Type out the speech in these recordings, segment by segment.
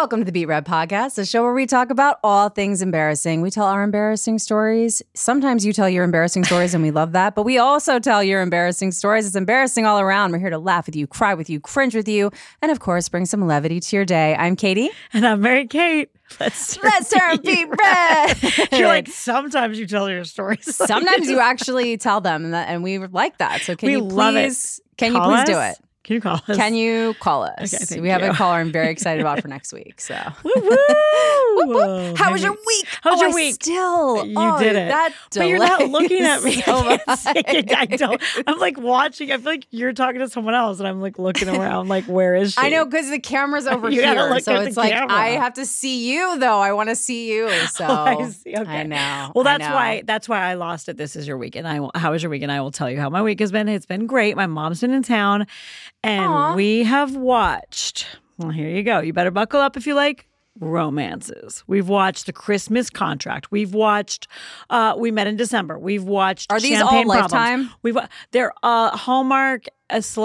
Welcome to the Beat Red Podcast, a show where we talk about all things embarrassing. We tell our embarrassing stories. Sometimes you tell your embarrassing stories and we love that, but we also tell your embarrassing stories. It's embarrassing all around. We're here to laugh with you, cry with you, cringe with you, and of course, bring some levity to your day. I'm Katie. And I'm Mary Kate. Let's turn Beat Red. You're like, sometimes you tell your stories. Sometimes you actually tell them, and we like that. So can you please do it? Can you call us? Can you call us? Okay, we have a caller I'm very excited about for next week. So, woo, woo. Woo. How was your week? How was your week? You did it. That but you're not looking at me. So I don't. I'm like watching. I feel like you're talking to someone else, and I'm like looking around, like, where is she? I know, because the camera's over here, so it's like camera. I have to see you, though. I want to see you. So I see. Okay. I know. Well, that's why I lost it. This is your week, and how was your week? And I will tell you how my week has been. It's been great. My mom's been in town, and we have watched. Well, here you go. You better buckle up if you like romances. We've watched The Christmas Contract. We've watched We Met in December. We've watched Are these Champagne all Problems. Lifetime? They're Hallmark /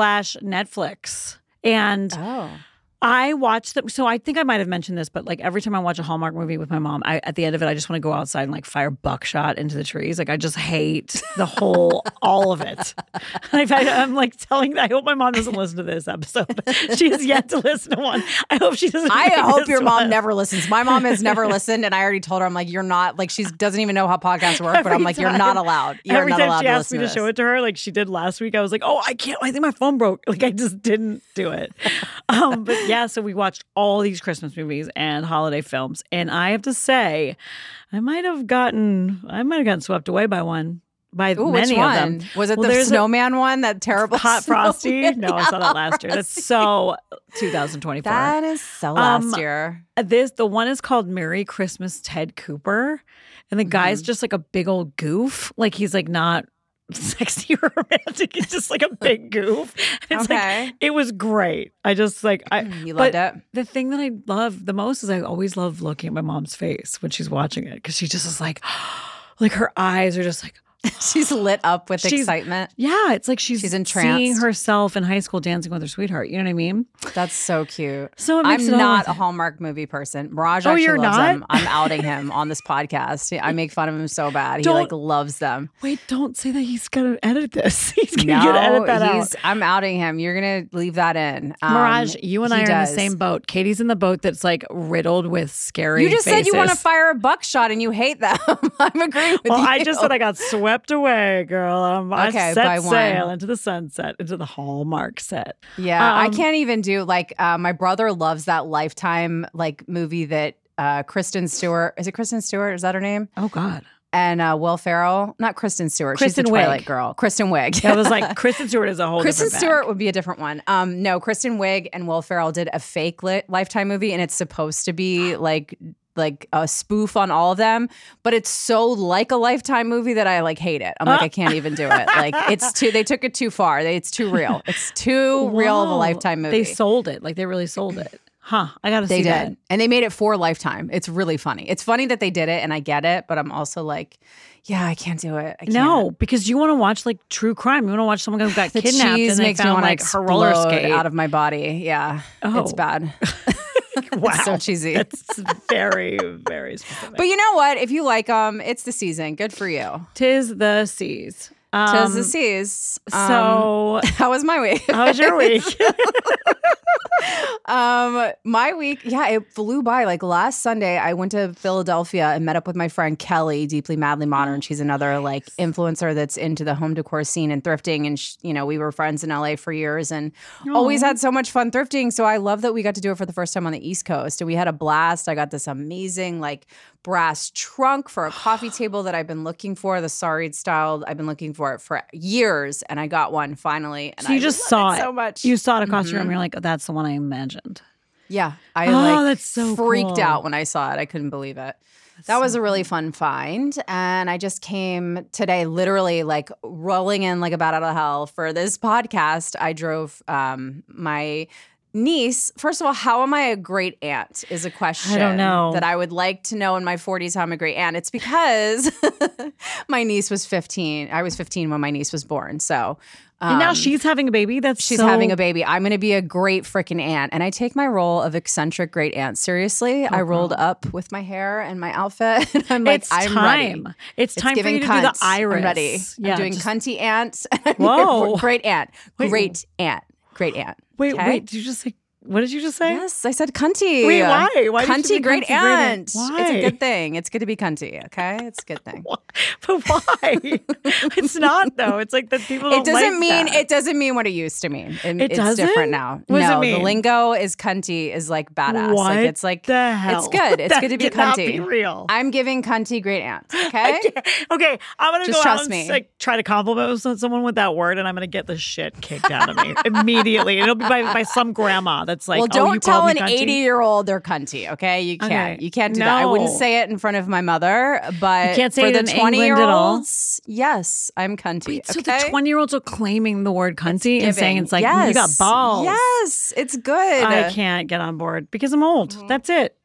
Netflix. And I watched them. So I think I might have mentioned this, but like every time I watch a Hallmark movie with my mom, at the end of it, I just want to go outside and like fire buckshot into the trees. Like I just hate all of it. I'm like I hope my mom doesn't listen to this episode. She has yet to listen to one. I hope she doesn't. I hope your mom never listens. My mom has never listened, and I already told her, I'm like, you're not, like, she doesn't even know how podcasts work, but I'm like, you're not allowed. Every time she asked me to show it to her, like she did last week, I was like, I can't. I think my phone broke. Like I just didn't do it. But yeah, so we watched all these Christmas movies and holiday films, and I have to say, I might have gotten swept away by one. Many which of one? them. Was it the snowman one? That terrible Hot Frosty? Snowman? No, I saw that last year. That's so 2024. That is so last year. The one is called Merry Christmas, Ted Cooper, and the guy's just like a big old goof. Like he's like not sexy or romantic. It's just like a big goof. It's like, it was great. I just like you loved it. The thing that I love the most is I always love looking at my mom's face when she's watching it, because she just is like her eyes are just like she's lit up with excitement. Yeah, it's like she's entranced. Seeing herself in high school dancing with her sweetheart. You know what I mean? That's so cute. So I'm not a Hallmark movie person. Mirage actually you're loves not? them. I'm outing him on this podcast. I make fun of him so bad. He like loves them. Wait, don't say that. He's gonna edit this. He's gonna edit that out. I'm outing him. You're gonna leave that in. Mirage, you and I are in the same boat. Katie's in the boat that's like riddled with scary You just faces. said you want to fire a buckshot and you hate them. I'm agreeing with you. Well, I just said I got swept away, girl. I set sail into the sunset, into the Hallmark set. Yeah, I can't even do like my brother loves that Lifetime like movie that Kristen Stewart. Is it Kristen Stewart? Is that her name? Oh God. And Will Ferrell, not Kristen Stewart. Kristen She's the Wiig. Twilight girl. Kristen Wiig. I was like, Kristen Stewart is a whole Kristen different Stewart bag. would be a different one. No, Kristen Wiig and Will Ferrell did a fake Lifetime movie, and it's supposed to be like a spoof on all of them, but it's so like a Lifetime movie that I like hate it. I'm like, I can't even do it. Like they took it too far. It's too real. It's too real of a Lifetime movie. They sold it. Like they really sold it. Huh. I got to see that. They did. And they made it for Lifetime. It's really funny. It's funny that they did it, and I get it, but I'm also like, yeah, I can't do it. I can't. No, because you want to watch like true crime. You want to watch someone who got kidnapped and they found like her roller skate out of my body. Yeah. It's bad. Wow. It's so cheesy. That's very, very specific. But you know what? If you like them, it's the season. Good for you. Tis the seas. Tis the seas. So how was my week? How was your week? My week, it flew by. Like last Sunday, I went to Philadelphia and met up with my friend Kelly, Deeply Madly Modern. She's another like influencer that's into the home decor scene and thrifting. And we were friends in LA for years and always had so much fun thrifting. So I love that we got to do it for the first time on the East Coast. And we had a blast. I got this amazing like brass trunk for a coffee table that I've been looking for, the Sarid style. I've been looking for it for years, and I got one finally. And so you just saw it so much. You saw it across your room. You're like, oh, that's the one I imagined. Yeah, I that's so freaked cool. out when I saw it. I couldn't believe it. That was a really fun find. And I just came today literally like rolling in like a bat out of hell for this podcast. I drove my niece, first of all, how am I a great aunt is a question I don't know. that I would like to know in my 40s how I'm a great aunt. It's because my niece was 15. I was 15 when my niece was born. So and now she's having a baby. She's having a baby. I'm going to be a great freaking aunt. And I take my role of eccentric great aunt seriously. I rolled up with my hair and my outfit. And I'm like, I'm ready. It's time for you to do the iris. I'm ready. Yeah, I'm doing cunty aunt. Whoa. Great aunt. Great aunt. Great aunt. Wait, did you just say, what did you just say? Yes, I said cunty. Wait, why? Why did you cunty say great cunty, aunt? Why? It's a good thing. It's good to be cunty, okay? It's a good thing. But why? It's not though. It's like that people don't It doesn't mean what it used to mean. It's doesn't? different now. What does no, it mean? The lingo is cunty is like badass. What like it's like the hell? It's good. It's good to be That cannot cunty. be real. I'm giving cunty great aunt. Okay. Okay, I'm gonna Just go trust out and me. like try to compliment someone with that word, and I'm gonna get the shit kicked out of me immediately. It'll be by some grandma that's like, well, "Oh, you don't tell called an me cunty?" 80-year-old they're cunty. Okay, you can't. Okay. You can't do that. I wouldn't No. say it in front of my mother, but You can't say for it the in England at all? 20-year-olds, yes, I'm cunty. Wait, so okay? the 20-year-olds are claiming the word cunty and saying it's like you got balls. Yes, it's good. I can't get on board because I'm old. That's it.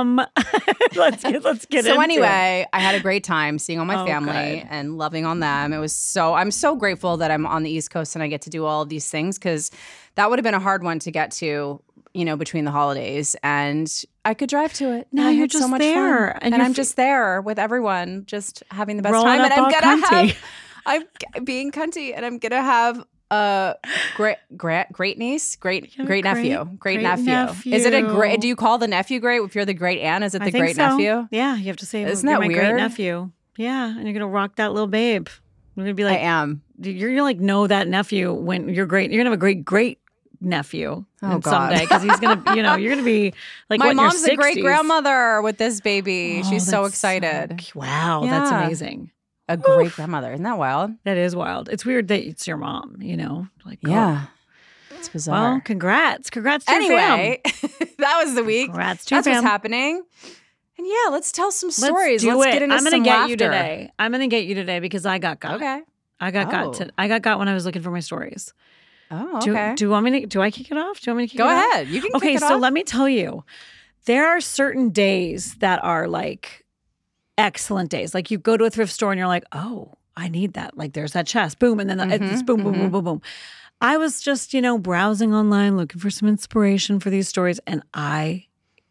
Let's get So into anyway, I had a great time seeing all my Oh, family good. and loving on them. I'm so grateful that I'm on the East Coast and I get to do all of these things because that would have been a hard one to get to, between the holidays. And I could drive to it. Now And I you're had so just much there, fun. and And you're I'm just there with everyone, just having the best Rolling time. up And all cunty. I'm being cunty, and I'm gonna have a great niece, great nephew. Is it a great? Do you call the nephew great if you're the great aunt? Is it the I think great so. nephew? Yeah, you have to say, Isn't you're that my weird? great nephew. Yeah, and you're gonna rock that little babe. You're gonna be like, I am. You're gonna like know that nephew when you're great. You're gonna have a great nephew God. someday because he's gonna, you're gonna be like My what, in your mom's a 60s? great grandmother with this baby. Oh, She's so that's excited. Wow, that's Yeah. amazing. A great grandmother. Isn't that wild? That is wild. It's weird that it's your mom. Like Yeah. It's bizarre. Well, congrats to your fam. Anyway, that was the week. Congrats to your That's what's fam. happening. And yeah, let's tell some Let's stories. do Let's it. get into I'm gonna some get laughter. you today. I'm gonna get you today because I got got. Okay. I got Oh. got. I got when I was looking for my stories. Oh, okay. Do you want me to? Do I kick it off? Do you want me to kick Go it off? ahead. You can Okay, kick it so off. let me tell you, there are certain days that are like excellent days. Like you go to a thrift store and you're like, oh, I need that. Like there's that chest, boom, and then it's boom, boom, boom, boom, boom. I was just, browsing online looking for some inspiration for these stories, and I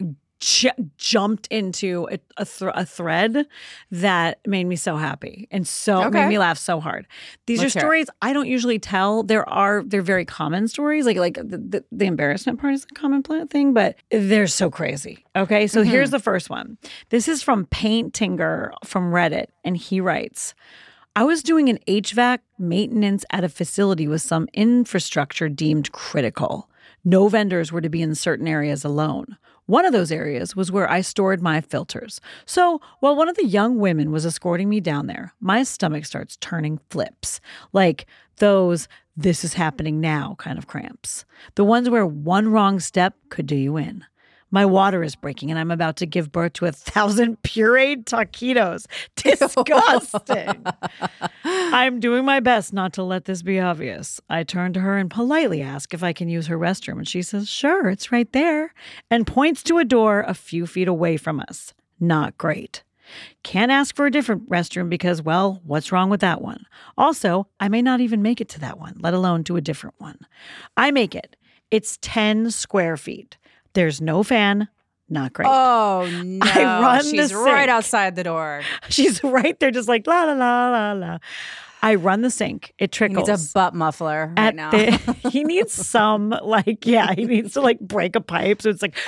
jumped into a thread that made me so happy and made me laugh so hard. These Let's are hear it. stories I don't usually tell. They're very common stories. Like the embarrassment part is a common thing, but they're so crazy. Okay, so here's the first one. This is from Paintinger from Reddit, and he writes, I was doing an HVAC maintenance at a facility with some infrastructure deemed critical. No vendors were to be in certain areas alone. One of those areas was where I stored my filters. So while one of the young women was escorting me down there, my stomach starts turning flips, like those "this is happening now" kind of cramps. The ones where one wrong step could do you in. My water is breaking and I'm about to give birth to 1,000 pureed taquitos. Disgusting. I'm doing my best not to let this be obvious. I turn to her and politely ask if I can use her restroom. And she says, sure, it's right there. And points to a door a few feet away from us. Not great. Can't ask for a different restroom because, well, what's wrong with that one? Also, I may not even make it to that one, let alone to a different one. I make it. It's 10 square feet. There's no fan. Not great. Oh, no. I run She's the right sink. outside the door. She's right there just like la la la la la. I run the sink. It He trickles. needs a butt muffler right now. He needs some he needs to break a pipe. So it's like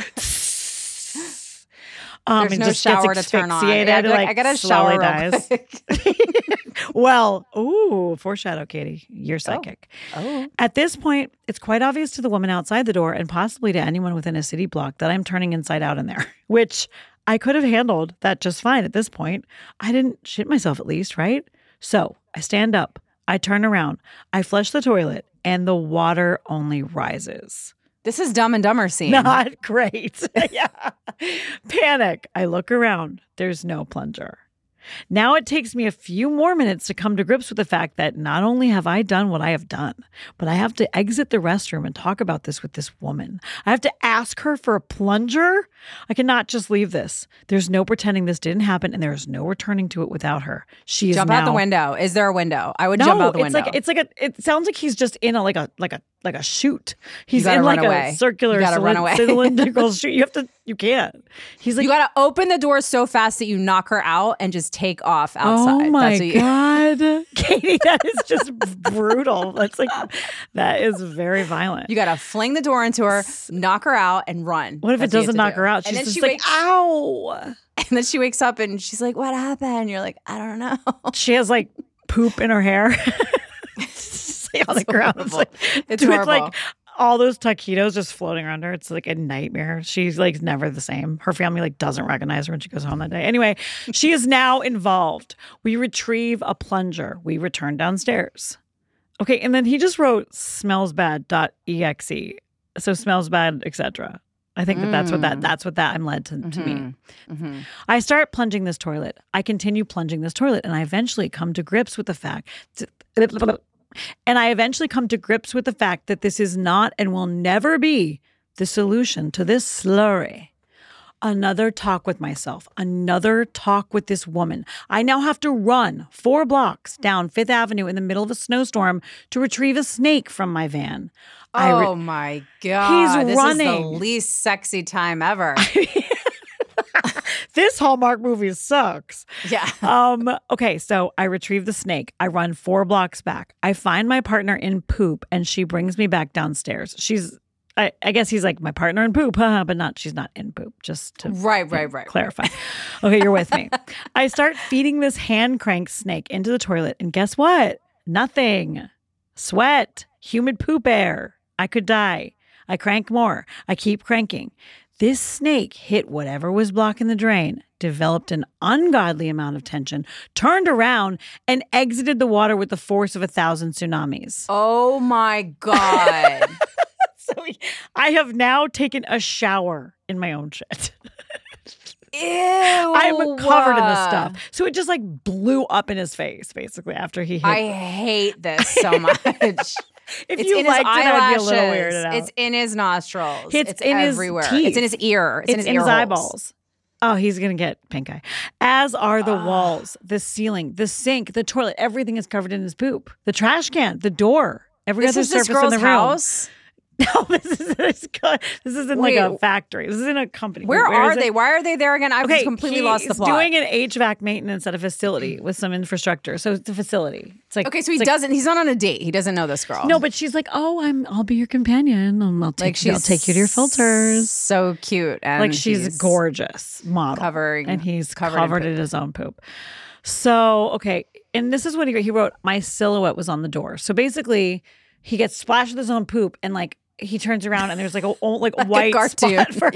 There's and no just shower gets to turn on. asphyxiated, Yeah, I'd be like, I gotta slowly shower real dies. quick. Well, ooh, foreshadow, Katie. You're psychic. Oh. At this point, it's quite obvious to the woman outside the door and possibly to anyone within a city block that I'm turning inside out in there, which I could have handled that just fine at this point. I didn't shit myself at least, right? So I stand up, I turn around, I flush the toilet, and the water only rises. This is Dumb and Dumber scene. Not great. Yeah. Panic. I look around. There's no plunger. Now it takes me a few more minutes to come to grips with the fact that not only have I done what I have done, but I have to exit the restroom and talk about this with this woman. I have to ask her for a plunger. I cannot just leave this. There's no pretending this didn't happen, and there is no returning to it without her. She is Jump out the window. Is there a window? I would jump out the window. It sounds like he's just in a chute. He's in like a circular cylindrical chute. You can't. He's like, you gotta open the door so fast that you knock her out and just take off outside. Oh my God. Katie, that is just brutal. That is very violent. You gotta fling the door into her, knock her out, and run. What if it doesn't knock her out? She's just like, ow. And then she wakes up and she's like, what happened? You're like, I don't know. She has like poop in her hair. On the ground. It's horrible. Like all those taquitos just floating around her. It's like a nightmare. She's like never the same. Her family like doesn't recognize her when she goes home that day. Anyway, she is now involved. We retrieve a plunger. We return downstairs. Okay, and then he just wrote smellsbad.exe. So smells bad, etc. I think that's what that I'm led to me. Mm-hmm. I start plunging this toilet. I continue plunging this toilet, and I eventually come to grips with the fact that this is not and will never be the solution to this slurry. Another talk with myself. Another talk with this woman. I now have to run 4 blocks down Fifth Avenue in the middle of a snowstorm to retrieve a snake from my van. Oh my God. He's running. This is the least sexy time ever. This Hallmark movie sucks. Yeah. Okay, so I retrieve the snake. I run 4 blocks back. I find my partner in poop, and she brings me back downstairs. I guess he's like my partner in poop, but she's not in poop, just to right. clarify. Okay, you're with me. I start feeding this hand crank snake into the toilet, and guess what? Nothing. Sweat, humid poop air. I could die. I crank more. I keep cranking. This snake hit whatever was blocking the drain, developed an ungodly amount of tension, turned around, and exited the water with the force of 1,000 tsunamis. Oh my God. So I have now taken a shower in my own shit. Ew. I'm covered in this stuff. So it just like blew up in his face, basically, after he hit. I hate this so much. If you liked it, I'd be a little weirded out. It's in his nostrils. It's in everywhere. His teeth. It's in his ear. It's in his eyeballs. Oh, he's going to get pink eye. As are the walls, the ceiling, the sink, the toilet. Everything is covered in his poop. The trash can, the door, every other surface in the room. House? No, this isn't like a factory. This is in a company. Where are they? Why are they there again? I've completely lost the plot. He's doing an HVAC maintenance at a facility with some infrastructure. So it's a facility. It's like okay. So he's not on a date. He doesn't know this girl. No, but she's like, oh, I'll be your companion. I'll take you to your filters. So cute, and like she's gorgeous model, and he's covered in his own poop. So okay, and this is what he wrote. My silhouette was on the door. So basically, he gets splashed with his own poop, and like. He turns around and there's like a white spot for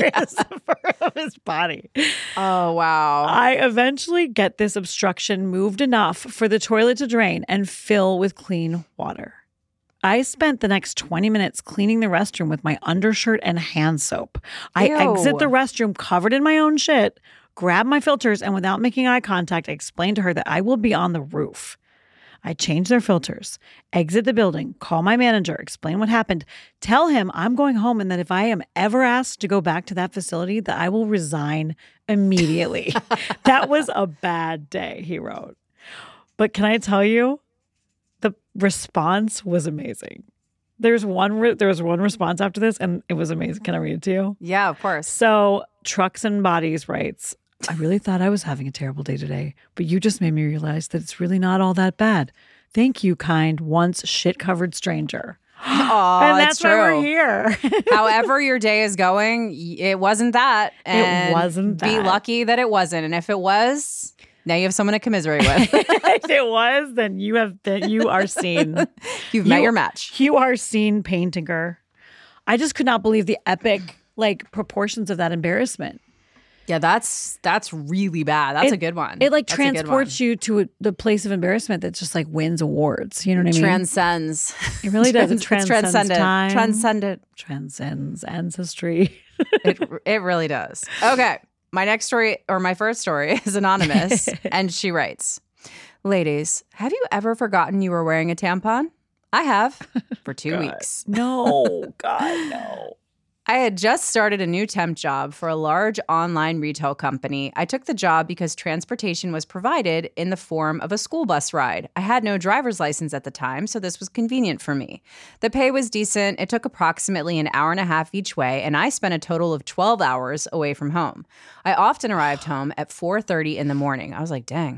his body. Oh, wow. I eventually get this obstruction moved enough for the toilet to drain and fill with clean water. I spent the next 20 minutes cleaning the restroom with my undershirt and hand soap. I exit the restroom covered in my own shit, grab my filters, and without making eye contact, I explain to her that I will be on the roof. I change their filters, exit the building, call my manager, explain what happened, tell him I'm going home and that if I am ever asked to go back to that facility, that I will resign immediately. That was a bad day, he wrote. But can I tell you, the response was amazing. There was one response after this, and it was amazing. Can I read it to you? Yeah, of course. So Trucks and Bodies writes, I really thought I was having a terrible day today, but you just made me realize that it's really not all that bad. Thank you, kind, once shit-covered stranger. Oh, and that's why we're here. However your day is going, it wasn't that. And it wasn't that. Be lucky that it wasn't. And if it was, now you have someone to commiserate with. If it was, then you are seen. You've met your match. You are seen, pain tinker. I just could not believe the epic proportions of that embarrassment. Yeah, that's really bad. That's a good one. It transports you to the place of embarrassment that just wins awards. You know what I mean? Transcends. It really does. It transcends time. Transcendent. Transcends ancestry. It really does. Okay. My next story, or my first story, is anonymous. And she writes, ladies, have you ever forgotten you were wearing a tampon? I have for 2 weeks. No, God, no. I had just started a new temp job for a large online retail company. I took the job because transportation was provided in the form of a school bus ride. I had no driver's license at the time, so this was convenient for me. The pay was decent. It took approximately an hour and a half each way, and I spent a total of 12 hours away from home. I often arrived home at 4:30 in the morning. I was like, dang.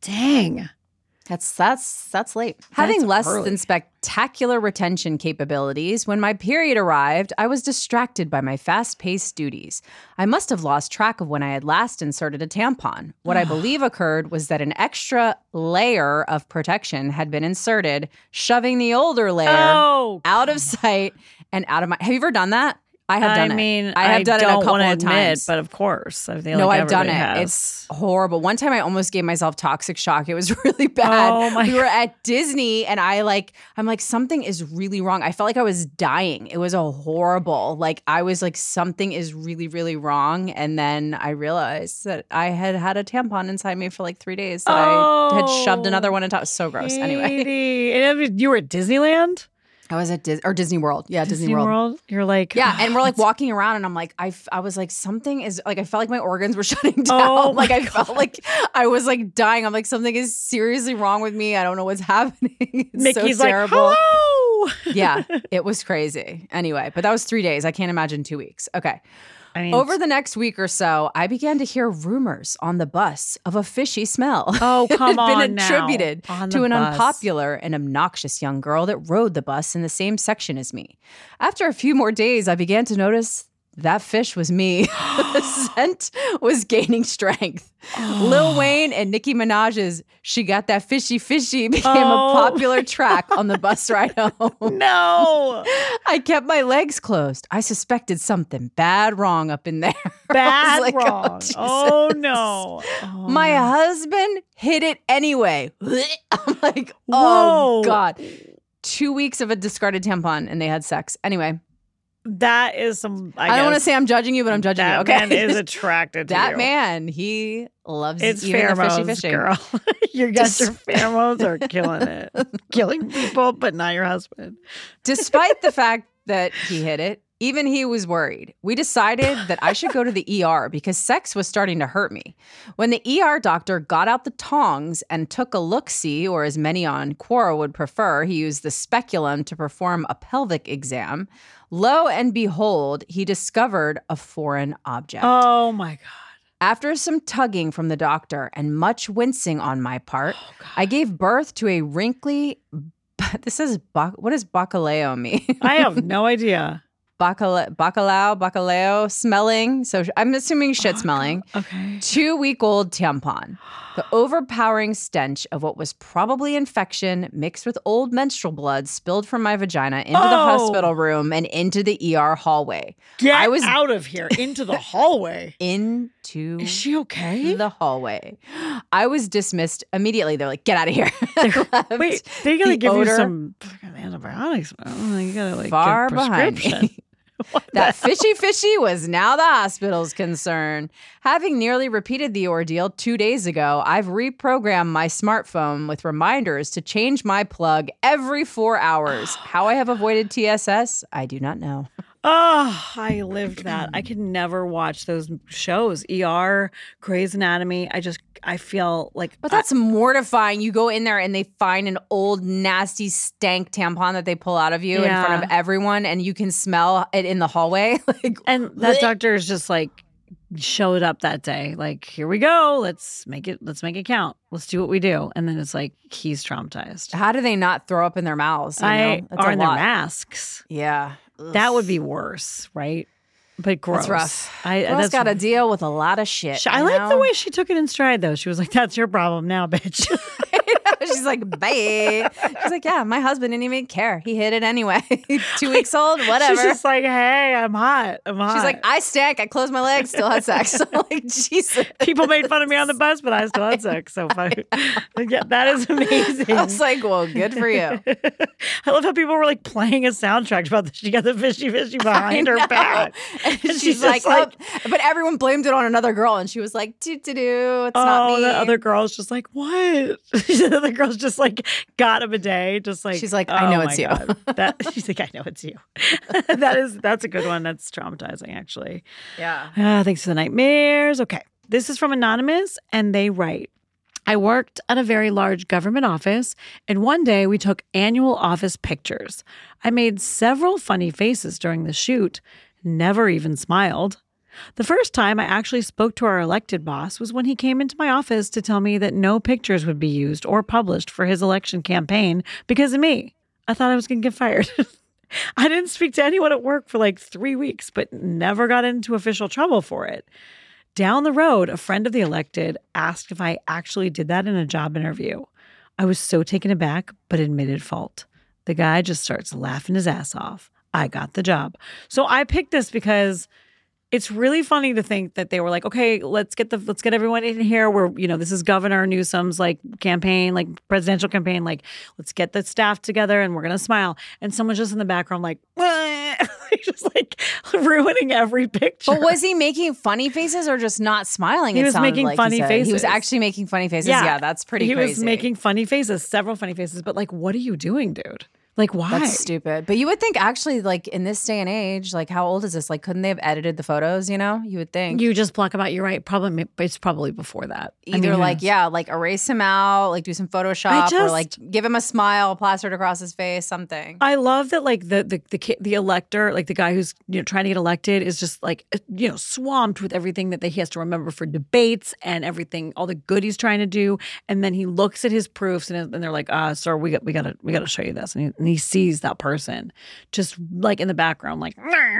That's late. Having less than spectacular retention capabilities, when my period arrived, I was distracted by my fast-paced duties. I must have lost track of when I had last inserted a tampon. What I believe occurred was that an extra layer of protection had been inserted, shoving the older layer out of sight and out of my... Have you ever done that? I have done it. I have done it a couple of times. But of course. I feel no, like I've done it. Has. It's horrible. One time I almost gave myself toxic shock. It was really bad. We were at Disney and I'm like, something is really wrong. I felt like I was dying. It was a horrible, I was like, something is really, really wrong. And then I realized that I had had a tampon inside me for like 3 days. That I had shoved another one into. So gross. Anyway. And you were at Disneyland? I was at Disney World. Yeah, Disney World. You're like... Yeah, and we're like walking around and I'm like, I was like, something is... Like, I felt like my organs were shutting down. I felt like I was like dying. I'm like, something is seriously wrong with me. I don't know what's happening. It's Mickey's so terrible. Like, hello! Yeah, it was crazy. Anyway, but that was 3 days. I can't imagine 2 weeks. Okay. Over the next week or so, I began to hear rumors on the bus of a fishy smell. Oh, come on It had been attributed to an unpopular and obnoxious young girl that rode the bus in the same section as me. After a few more days, I began to notice that fish was me. The scent was gaining strength. Lil Wayne and Nicki Minaj's She Got That Fishy Fishy became a popular track on the bus ride home. No. I kept my legs closed. I suspected something bad wrong up in there. Bad wrong. Oh, no. My husband hit it anyway. I'm like, oh, God. 2 weeks of a discarded tampon and they had sex. Anyway. That is some. I don't want to say I'm judging you, but I'm judging you. Okay, that man is attracted to that you. man. He loves it's even pheromones, the fishy fishing. Girl. Your pheromones are killing it, killing people, but not your husband. Despite the fact that he hit it, even he was worried. We decided that I should go to the ER because sex was starting to hurt me. When the ER doctor got out the tongs and took a look-see, or as many on Quora would prefer, he used the speculum to perform a pelvic exam. Lo and behold, he discovered a foreign object. Oh, my God. After some tugging from the doctor and much wincing on my part, I gave birth to a wrinkly... This is... What does bacalao mean? I have no idea. Bacalao smelling. So I'm assuming shit smelling. Okay. 2-week-old tampon. The overpowering stench of what was probably infection mixed with old menstrual blood spilled from my vagina into the hospital room and into the ER hallway. Get out of here. Into the hallway. Is she okay? The hallway. I was dismissed immediately. They're like, get out of here. Wait, they gotta give you some antibiotics. You gotta far get a prescription. Behind me. That fishy was now the hospital's concern. Having nearly repeated the ordeal 2 days ago, I've reprogrammed my smartphone with reminders to change my plug every 4 hours. How I have avoided TSS, I do not know. Oh, I lived that. I could never watch those shows. ER, Grey's Anatomy. I feel like... But that's mortifying. You go in there and they find an old, nasty, stank tampon that they pull out of you in front of everyone and you can smell it in the hallway. And that doctor is just like, showed up that day. Like, here we go. Let's make it count. Let's do what we do. And then it's like, he's traumatized. How do they not throw up in their mouths? Or in their masks. Yeah. Ugh. That would be worse, right? But gross. That's rough. That's got to deal with a lot of shit. I like the way she took it in stride, though. She was like, that's your problem now, bitch. She's like, bye. She's like, yeah, my husband didn't even care. He hid it anyway. 2 weeks old, whatever. She's just like, hey, I'm hot. I'm hot. She's like, I stank. I closed my legs, still had sex. I'm like, Jesus. People made fun of me on the bus, but I still had sex. So funny. Yeah, that is amazing. I was like, well, good for you. I love how people were like playing a soundtrack about this. She got the fishy behind her back. And she's like oh. But everyone blamed it on another girl. And she was like, it's not me. Oh, the other girl's just like, what? The other girl's just like, got a bidet. Just like, she's like, I know it's you. She's like, I know it's you. That's a good one. That's traumatizing, actually. Yeah. Thanks for the nightmares. Okay. This is from Anonymous, and they write, I worked at a very large government office, and one day we took annual office pictures. I made several funny faces during the shoot, never even smiled. The first time I actually spoke to our elected boss was when he came into my office to tell me that no pictures would be used or published for his election campaign because of me. I thought I was going to get fired. I didn't speak to anyone at work for like 3 weeks, but never got into official trouble for it. Down the road, a friend of the elected asked if I actually did that in a job interview. I was so taken aback, but admitted fault. The guy just starts laughing his ass off. I got the job. So I picked this because it's really funny to think that they were like, okay, let's get everyone in here. This is Governor Newsom's like campaign, like presidential campaign. Like, let's get the staff together and we're gonna smile. And someone's just in the background, like, just like ruining every picture. But was he making funny faces or just not smiling? He was making funny faces. He was actually making funny faces. Yeah, that's pretty crazy. He was making funny faces, several funny faces. But like, what are you doing, dude? Like, why? That's stupid. But you would think actually, like, in this day and age, like, how old is this? Like, couldn't they have edited the photos, you know? You would think. You just pluck them out. You're right. It's probably before that. Either like erase him out, like do some Photoshop or like give him a smile plastered across his face, something. I love that like the elector, like the guy who's trying to get elected is just like, swamped with everything that he has to remember for debates and everything, all the good he's trying to do. And then he looks at his proofs and they're like, sir, we gotta show you this. And he sees that person just like in the background, like,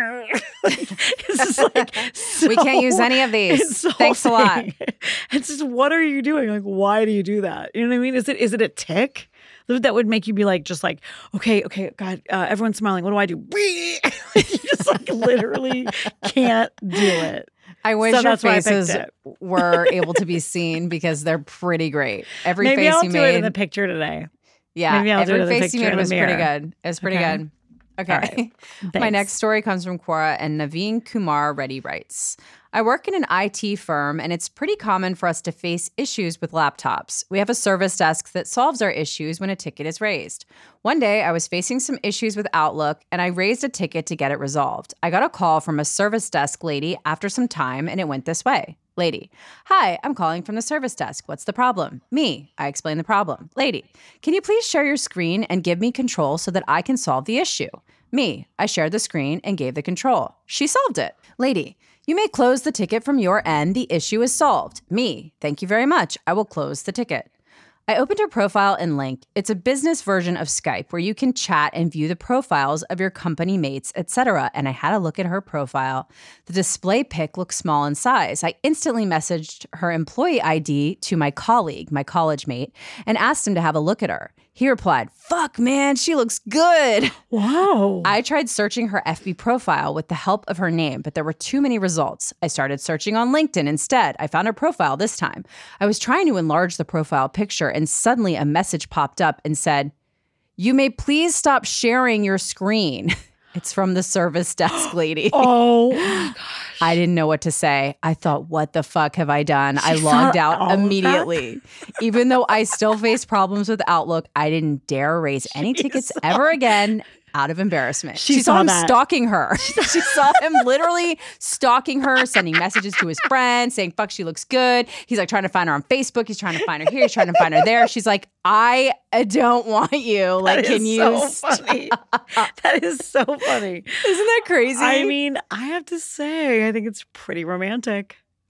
it's just like so, we can't use any of these. Thanks a lot. It's just, what are you doing? Like, why do you do that? You know what I mean? Is it a tick that would make you be like, just like, okay, God, everyone's smiling. What do I do? You just like literally can't do it. I wish your faces were able to be seen because they're pretty great. Every Maybe face I'll you do made it in the picture today. Yeah, maybe I'll do it in the face you picture made was in the pretty mirror. good. It was pretty good. Okay. Right. My next story comes from Quora, and Naveen Kumar Reddy writes, I work in an IT firm, and it's pretty common for us to face issues with laptops. We have a service desk that solves our issues when a ticket is raised. One day, I was facing some issues with Outlook, and I raised a ticket to get it resolved. I got a call from a service desk lady after some time, and it went this way. Lady, hi, I'm calling from the service desk. What's the problem? Me, I explain the problem. Lady, can you please share your screen and give me control so that I can solve the issue? Me, I shared the screen and gave the control. She solved it. Lady, you may close the ticket from your end. The issue is solved. Me, thank you very much. I will close the ticket. I opened her profile and link. It's a business version of Skype where you can chat and view the profiles of your company mates, etc. And I had a look at her profile. The display pic looked small in size. I instantly messaged her employee ID to my colleague, my college mate, and asked him to have a look at her. He replied, fuck, man, she looks good. Wow. I tried searching her FB profile with the help of her name, but there were too many results. I started searching on LinkedIn instead. I found her profile this time. I was trying to enlarge the profile picture, and suddenly a message popped up and said, you may please stop sharing your screen. It's from the service desk lady. Oh, my gosh. I didn't know what to say. I thought, what the fuck have I done? I logged out immediately. Even though I still face problems with Outlook, I didn't dare raise any tickets ever again out of embarrassment. She saw him stalking her. She saw him literally stalking her, sending messages to his friends, saying, fuck, she looks good. He's like trying to find her on Facebook. He's trying to find her here. He's trying to find her there. She's like, I don't want you. Like, can you? So funny. That is so funny. Isn't that crazy? I mean, I have to say, I think it's pretty romantic.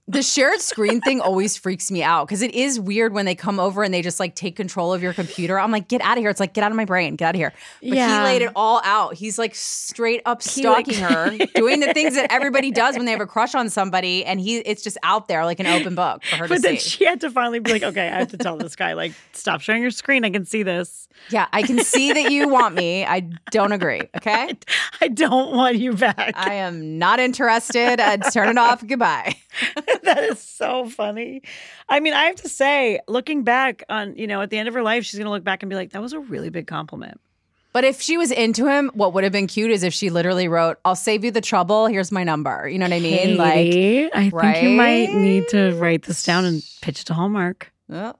The shared screen thing always freaks me out because it is weird when they come over and they just like take control of your computer. I'm like, get out of here. It's like, get out of my brain. Get out of here. But he laid it all out. He's like straight up stalking her, doing the things that everybody does when they have a crush on somebody. And it's just out there like an open book for her to see. But then she had to finally be like, okay, I have to tell this guy, like, stop sharing your screen. I can see this. Yeah, I can see that you want me. I don't agree. Okay. I don't want you back. I am not interested. Turn it off. Goodbye. That is so funny. I mean, I have to say, looking back on, at the end of her life, she's going to look back and be like, that was a really big compliment. But if she was into him, what would have been cute is if she literally wrote, I'll save you the trouble. Here's my number. You know what I mean? Katie, I think you might need to write this down and pitch it to Hallmark. Oh.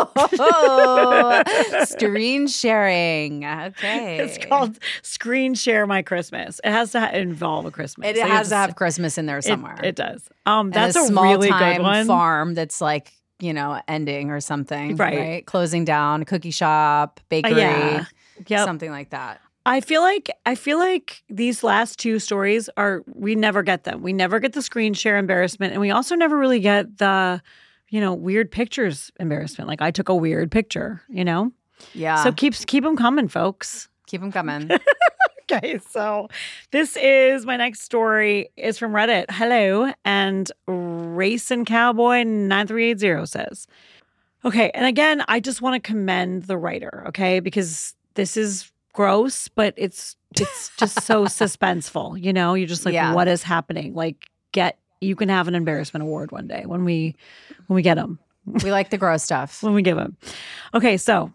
Screen sharing. Okay. It's called Screen Share My Christmas. It has to involve a Christmas. It has to have Christmas in there somewhere. It does. That's a small really good one. Farm that's like, ending or something. Right. Closing down, cookie shop, bakery, something like that. I feel like these last two stories we never get them. We never get the screen share embarrassment, and we also never really get the weird pictures embarrassment. Like I took a weird picture, Yeah. So keep them coming, folks. Keep them coming. Okay, so my next story is from Reddit. Hello, and Racing Cowboy 9380 says, okay, and again, I just want to commend the writer, okay, because this is gross, but it's just so suspenseful. You're just like, what is happening? Like, you can have an embarrassment award one day when we get them. We like the gross stuff. When we give them. Okay, so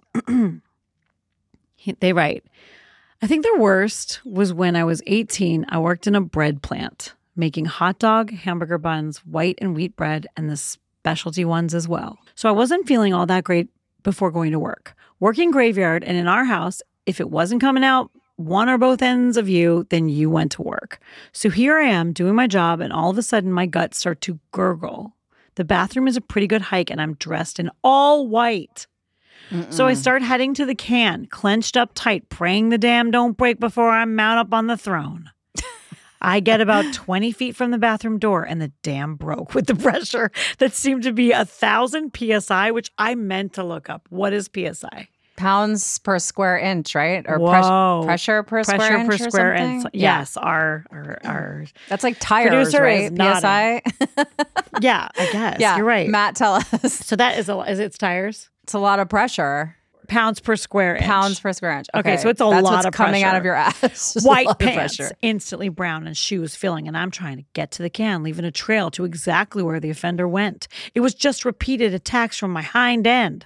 they write, I think the worst was when I was 18, I worked in a bread plant, making hot dog, hamburger buns, white and wheat bread, and the specialty ones as well. So I wasn't feeling all that great before going to work. Working graveyard, and in our house, if it wasn't coming out one or both ends of you, then you went to work. So here I am doing my job, and all of a sudden my guts start to gurgle. The bathroom is a pretty good hike, and I'm dressed in all white. So I start heading to the can, clenched up tight, praying the dam don't break before I mount up on the throne. I get about 20 feet from the bathroom door, and the dam broke with the pressure that seemed to be 1,000 PSI, which I meant to look up. What is PSI? Pounds per square inch, right? Or pressure per square inch. Yes, our that's like tires, right? PSI. Yeah, I guess. Yeah, you're right. Matt, tell us. So that is it's tires. It's a lot of pressure. Pounds per square inch. Pounds per square inch. Okay, so it's a lot what's of coming pressure. Out of your ass. White pants, instantly brown, and shoes filling, and I'm trying to get to the can, leaving a trail to exactly where the offender went. It was just repeated attacks from my hind end.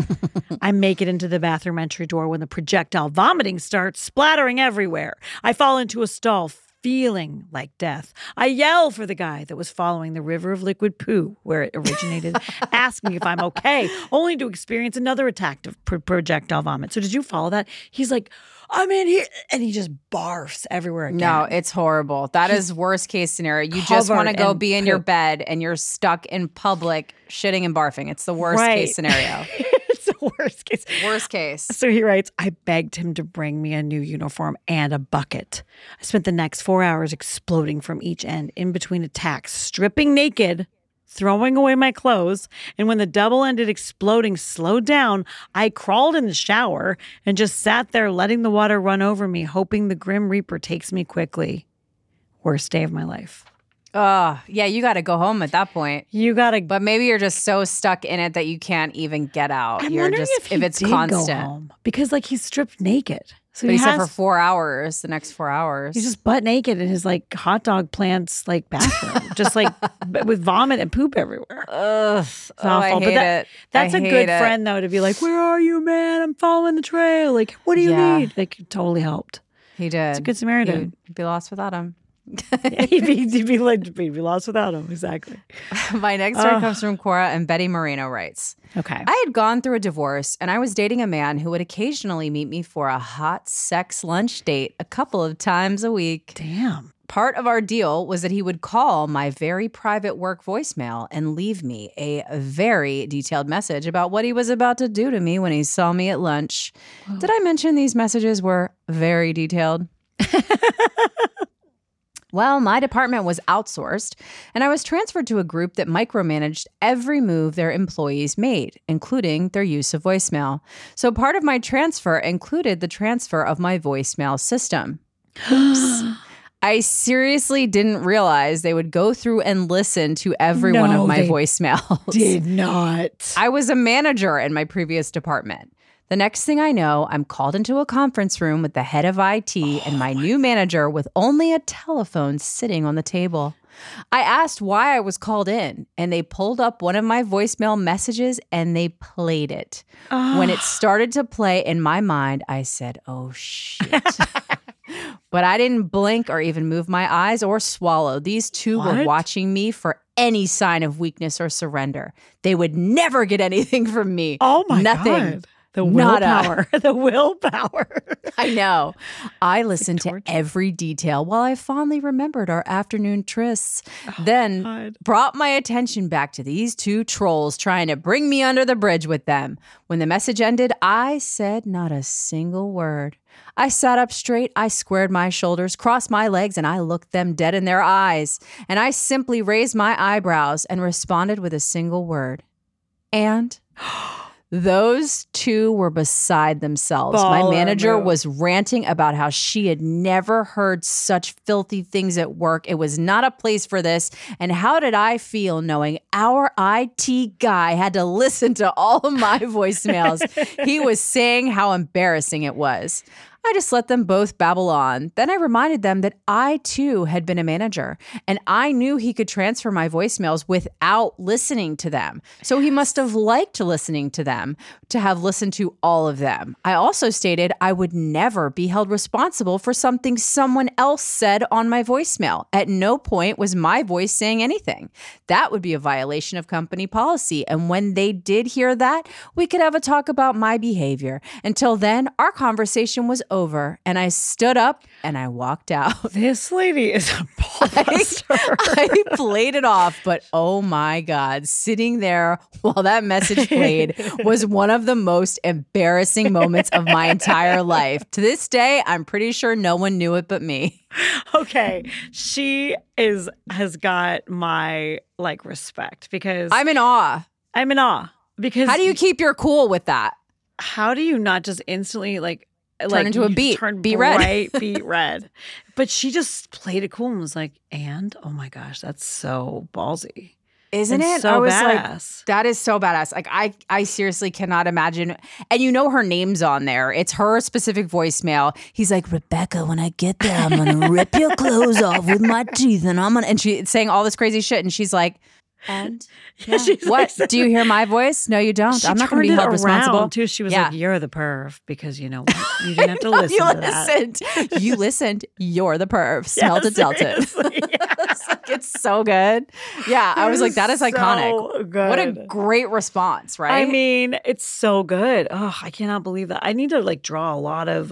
I make it into the bathroom entry door when the projectile vomiting starts splattering everywhere. I fall into a stall, feeling like death. I yell for the guy that was following the river of liquid poo where it originated, asking if I'm okay, only to experience another attack of projectile vomit. So did you follow that? He's like, I'm in here. And he just barfs everywhere again. No, it's horrible. That is worst case scenario. You just want to go be in your bed and you're stuck in public shitting and barfing. It's the worst case scenario. It's the worst case. Worst case. So he writes, I begged him to bring me a new uniform and a bucket. I spent the next 4 hours exploding from each end in between attacks, stripping naked, throwing away my clothes, and when the double-ended exploding slowed down, I crawled in the shower and just sat there letting the water run over me, hoping the Grim Reaper takes me quickly. Worst day of my life. Yeah, you got to go home at that point. But maybe you're just so stuck in it that you can't even get out. I'm wondering if it's did constant. Go home, because like he's stripped naked. So but he said for 4 hours, the next 4 hours. He's just butt naked in his like hot dog plant's like bathroom, just like with vomit and poop everywhere. Ugh. It's awful. I hate it. That's a good friend though, to be like, where are you, man? I'm following the trail. Like, what do you need? Like, it totally helped. He did. It's a good Samaritan. You'd be lost without him. He'd be lost without him. Exactly. My next story comes from Cora, and Betty Moreno writes, okay. I had gone through a divorce and I was dating a man who would occasionally meet me for a hot sex lunch date a couple of times a week. Damn. Part of our deal was that he would call my very private work voicemail and leave me a very detailed message about what he was about to do to me when he saw me at lunch. Did I mention these messages were very detailed? Well, my department was outsourced, and I was transferred to a group that micromanaged every move their employees made, including their use of voicemail. So part of my transfer included the transfer of my voicemail system. Oops. I seriously didn't realize they would go through and listen to every one of my voicemails. Did not. I was a manager in my previous department. The next thing I know, I'm called into a conference room with the head of IT and my new manager with only a telephone sitting on the table. I asked why I was called in, and they pulled up one of my voicemail messages and they played it. When it started to play in my mind, I said, oh, shit. But I didn't blink or even move my eyes or swallow. These two were watching me for any sign of weakness or surrender. They would never get anything from me. Oh, my Nothing. God. The willpower. The willpower. I know. I listened to every detail while I fondly remembered our afternoon trysts. Then brought my attention back to these two trolls trying to bring me under the bridge with them. When the message ended, I said not a single word. I sat up straight, I squared my shoulders, crossed my legs, and I looked them dead in their eyes. And I simply raised my eyebrows and responded with a single word. And... those two were beside themselves. My manager was ranting about how she had never heard such filthy things at work. It was not a place for this. And how did I feel knowing our IT guy had to listen to all of my voicemails? He was saying how embarrassing it was. I just let them both babble on. Then I reminded them that I, too, had been a manager, and I knew he could transfer my voicemails without listening to them. So he must have liked listening to them, to have listened to all of them. I also stated I would never be held responsible for something someone else said on my voicemail. At no point was my voice saying anything. That would be a violation of company policy, and when they did hear that, we could have a talk about my behavior. Until then, our conversation was over, and I stood up and I walked out. This lady is a bullbuster. I played it off, but oh my God, sitting there while that message played was one of the most embarrassing moments of my entire life. To this day, I'm pretty sure no one knew it but me. Okay, she has got my respect because I'm in awe. I'm in awe because how do you keep your cool with that? How do you not just instantly turn into a beet? Beet red. Beet red. But she just played it cool and was like, and oh my gosh, that's so ballsy. Isn't it? So I was badass. Like, that is so badass. Like, I seriously cannot imagine. And you know her name's on there. It's her specific voicemail. He's like, Rebecca, when I get there, I'm going to rip your clothes off with my teeth. And she's saying all this crazy shit. And she's like, and yeah. What? Do you hear my voice? No, you don't. I'm not going to be held responsible. Too. She was like, you're the perv because you know what? You didn't have to listen to that. You listened. You're the perv. Smelled it, dealt it. It's so good. Yeah, I was like, that is iconic. Good. What a great response, right? I mean, it's so good. Oh, I cannot believe that. I need to draw a lot of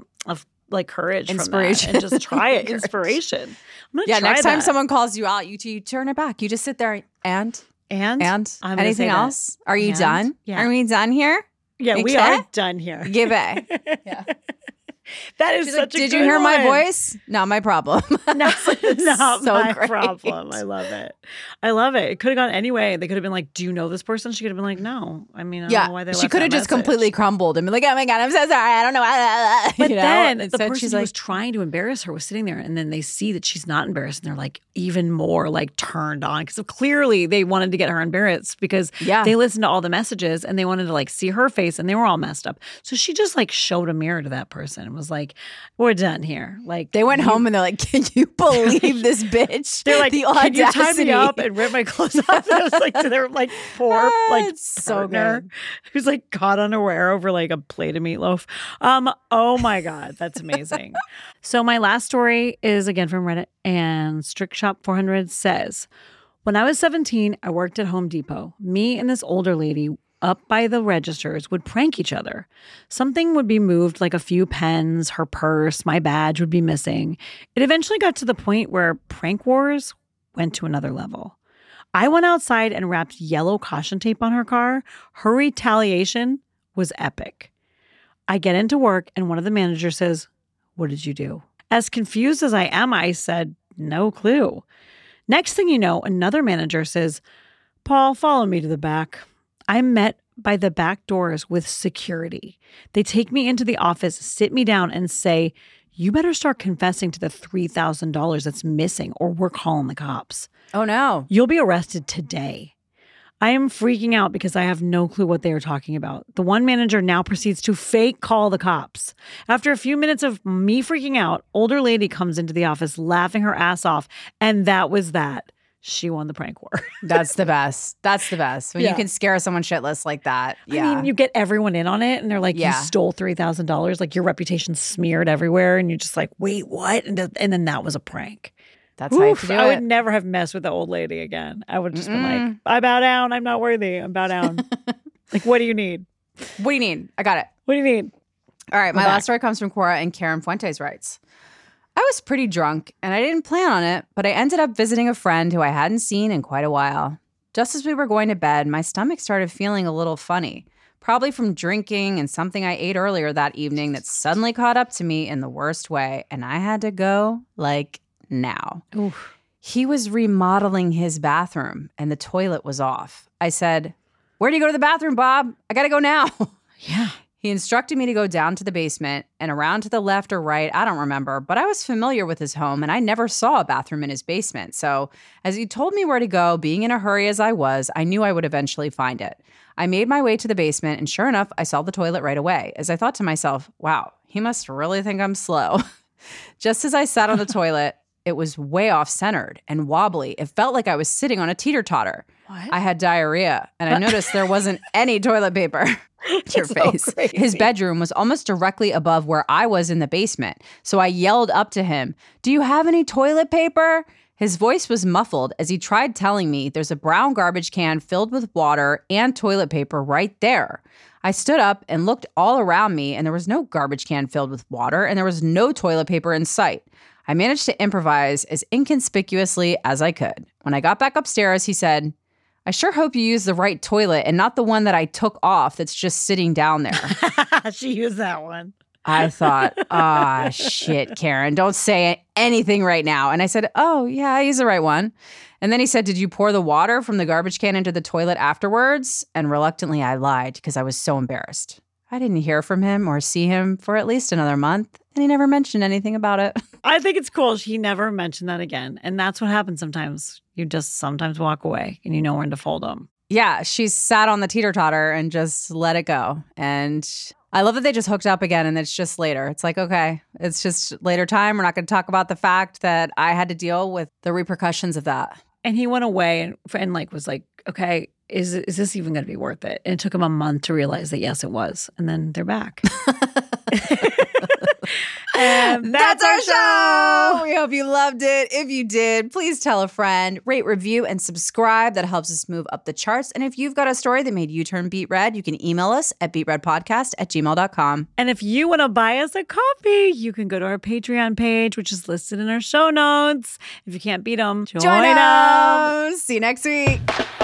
courage, inspiration, from that and just try it. Inspiration. Next time someone calls you out, you turn it back. You just sit there and anything else? Are you done? Yeah. Are we done here? Yeah, we are done here. Give it. Yeah. That is such a Did you hear my voice? Not my problem. Not so my great. problem. I love it. I love it. It could have gone any way. They could have been like, do you know this person? She could have been like, no. I mean, I don't know why they left she could have just completely crumbled and been like, oh my God, I'm so sorry. I don't know. But then the person who was trying to embarrass her was sitting there, and then they see that she's not embarrassed, and they're like even more turned on because clearly they wanted to get her embarrassed because they listened to all the messages and they wanted to see her face, and they were all messed up. So she just showed a mirror to that person and was like, we're done here. They went home and they're like, can you believe this bitch? They're like, the can you tie me up and rip my clothes off? And I was like, to their poor partner who's caught unaware over a plate of meatloaf. Oh my God, that's amazing. So my last story is again from Reddit, and Strict Shop 400 says, when I was 17, I worked at Home Depot. Me and this older lady up by the registers would prank each other. Something would be moved, like a few pens, her purse, my badge would be missing. It eventually got to the point where prank wars went to another level. I went outside and wrapped yellow caution tape on her car. Her retaliation was epic. I get into work and one of the managers says, what did you do? As confused as I am, I said, no clue. Next thing you know, another manager says, Paul, follow me to the back. I'm met by the back doors with security. They take me into the office, sit me down, and say, you better start confessing to the $3,000 that's missing or we're calling the cops. Oh, no. You'll be arrested today. I am freaking out because I have no clue what they are talking about. The one manager now proceeds to fake call the cops. After a few minutes of me freaking out, older lady comes into the office laughing her ass off, and that was that. She won the prank war. That's the best. That's the best. When you can scare someone shitless like that. Yeah. I mean, you get everyone in on it and they're like, you stole $3,000. Like your reputation's smeared everywhere. And you're just like, wait, what? And then that was a prank. That's how you have to do it. I would never have messed with the old lady again. I would have just been like, I bow down. I'm not worthy. I bow down. Like, what do you need? What do you need? I got it. What do you need? All right. My last story comes from Cora, and Karen Fuentes writes, I was pretty drunk and I didn't plan on it, but I ended up visiting a friend who I hadn't seen in quite a while. Just as we were going to bed, my stomach started feeling a little funny, probably from drinking and something I ate earlier that evening that suddenly caught up to me in the worst way, and I had to go like now. Oof. He was remodeling his bathroom and the toilet was off. I said, where do you go to the bathroom, Bob? I got to go now. Yeah. He instructed me to go down to the basement and around to the left or right. I don't remember, but I was familiar with his home and I never saw a bathroom in his basement. So as he told me where to go, being in a hurry as I was, I knew I would eventually find it. I made my way to the basement and sure enough, I saw the toilet right away. As I thought to myself, wow, he must really think I'm slow. Just as I sat on the toilet, it was way off-centered and wobbly. It felt like I was sitting on a teeter-totter. What? I had diarrhea and I noticed there wasn't any toilet paper. Your face. So his bedroom was almost directly above where I was in the basement. So I yelled up to him, do you have any toilet paper? His voice was muffled as he tried telling me there's a brown garbage can filled with water and toilet paper right there. I stood up and looked all around me and there was no garbage can filled with water and there was no toilet paper in sight. I managed to improvise as inconspicuously as I could. When I got back upstairs, he said, I sure hope you use the right toilet and not the one that I took off that's just sitting down there. She used that one. I thought, shit, Karen, don't say anything right now. And I said, oh, yeah, I use the right one. And then he said, did you pour the water from the garbage can into the toilet afterwards? And reluctantly, I lied because I was so embarrassed. I didn't hear from him or see him for at least another month, and he never mentioned anything about it. I think it's cool. He never mentioned that again. And that's what happens sometimes. You just sometimes walk away and you know when to fold them. Yeah, she sat on the teeter-totter and just let it go. And I love that they just hooked up again and it's just later. It's like, okay, it's just later time. We're not going to talk about the fact that I had to deal with the repercussions of that. And he went away and like was like, okay, is this even going to be worth it? And it took him a month to realize that, yes, it was. And then they're back. And that's our show. We hope you loved it. If you did, please tell a friend, rate, review, and subscribe. That helps us move up the charts. And if you've got a story that made you turn beet red, you can email us at beetredpodcast@gmail.com. And if you want to buy us a coffee, you can go to our Patreon page, which is listed in our show notes. If you can't beat them, join us. See you next week.